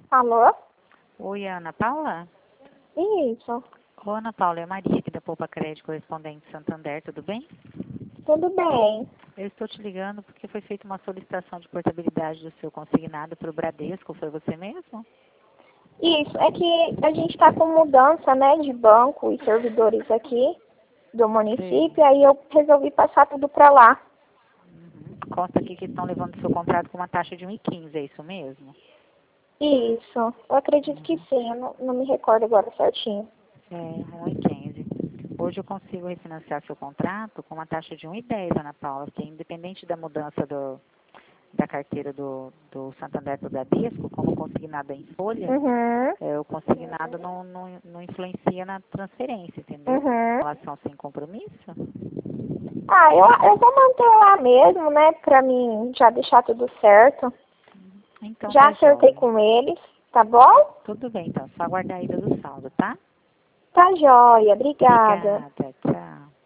Alô? Oi, Ana Paula? Isso, Ô, Ana Paula, é a Maria aqui da Poupa Crédito, correspondente Santander, tudo bem? tudo bem. Eu estou te ligando porque foi feita uma solicitação de portabilidade do seu consignado para o Bradesco, foi você mesmo? Isso, é que a gente está com mudança, né, de banco e servidores aqui do Sei. município, aí eu resolvi passar tudo para lá. Consta aqui que estão levando seu contrato com uma taxa de 1,15, é isso mesmo? Isso, eu acredito que sim, eu não me recordo agora certinho. É, 1,15. Hoje eu consigo refinanciar seu contrato com uma taxa de 1,10, Ana Paula, que independente da mudança da carteira do Santander para o Bradesco, como o consignado é em folha, Uhum, o consignado não influencia na transferência, entendeu? uhum. Relação sem compromisso? Ah, eu vou manter lá mesmo, né, pra mim já deixar tudo certo. Então Já tá acertei jóia. com eles, tá bom? Tudo bem, então. Só aguardar a ida do saldo, tá? Tá jóia, obrigada. Obrigada. Tchau.